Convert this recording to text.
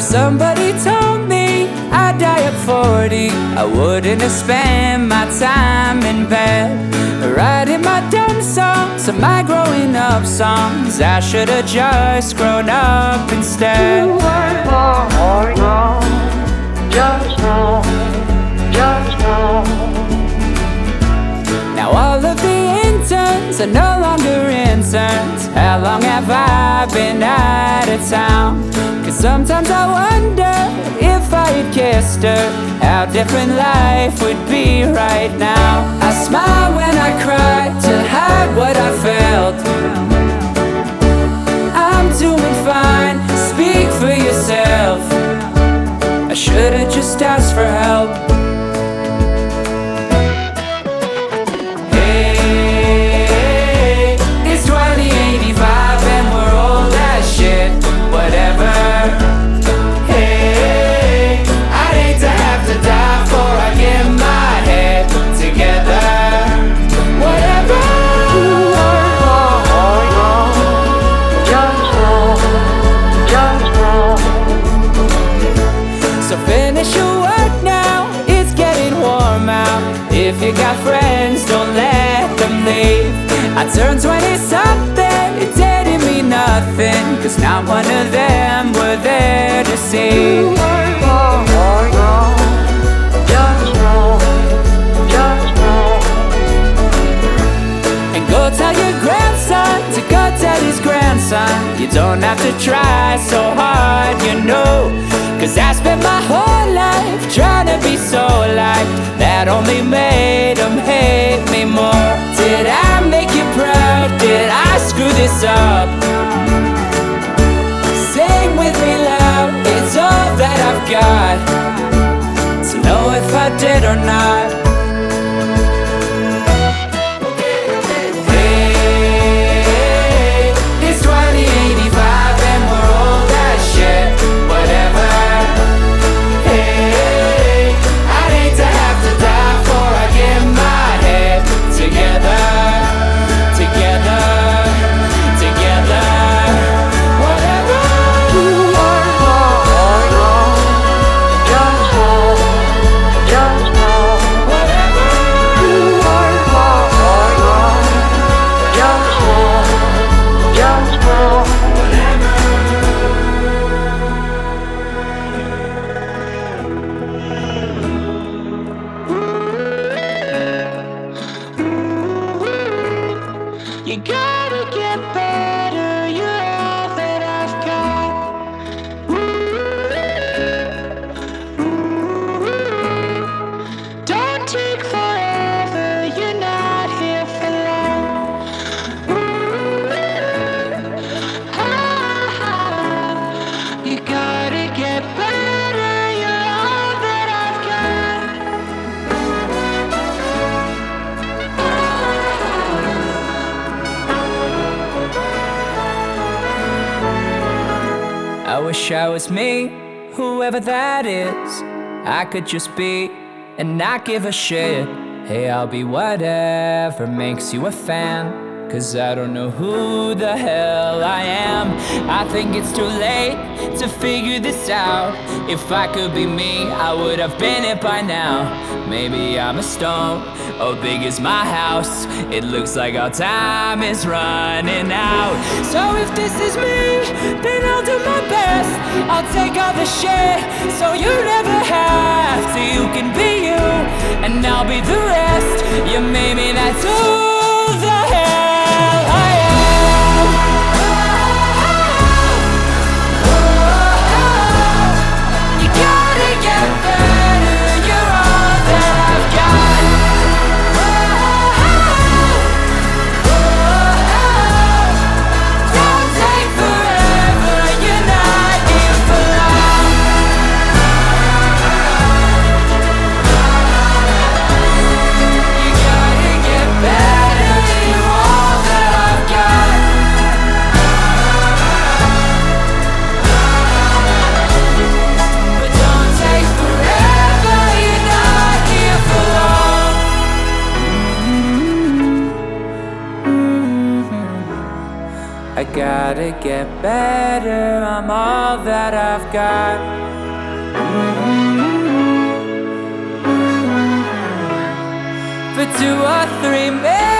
somebody told me I'd die at 40, I wouldn't have spent my time in bed writing my dumb songs and my growing up songs. I should have just grown up instead. Now all of the interns are no longer interns. How long have I been out of town? Cause sometimes I wonder if I had kissed her, how different life would be right now. I smile when I cry to hide what I felt. I'm doing fine, speak for yourself. I should've just asked for help. Hey, it's 2085 and we're old as shit. Whatever. Hey, I'd hate to have to die before I get my head together. Whatever. So finish your work now, it's getting warm out. If you got friends, don't let them leave. I turned 20-something, it didn't mean nothing, cause not one of them were there to see. And go tell your grandson to go tell his grandson, you don't have to try so hard, you know. Cause I spent my whole life trying to be so liked, that only made them hate me more. Did I make you proud? Did I screw this up? Sing with me loud, it's all that I've got to know if I did or not. Hey, it's 2085 and we're old as shit. Whatever. Hey, I'd hate to have to die before I get my head together. Together, together. Whatever. You gotta get better, you're all that I've got. Don't take forever, you're not here for long. You gotta get better, you're all that I've got. I wish I was me, whoever that is. I could just be and not give a shit. Hey, I'll be whatever makes you a fan, cause I don't know who the hell I am. I think it's too late to figure this out. If I could be me, I would have been it by now. Maybe I'm a stone, oh big is my house. It looks like our time is running out. So if this is me, then I'll do my best. I'll take all the shit, so you never have to. You can be you, and I'll be the rest. Yeah, maybe that's who the hell I am. You gotta get better, you're all that I've got. Don't take forever, you're not here for long. You gotta get better, you are. I gotta get better, I'm all that I've got. For 2 or 3 minutes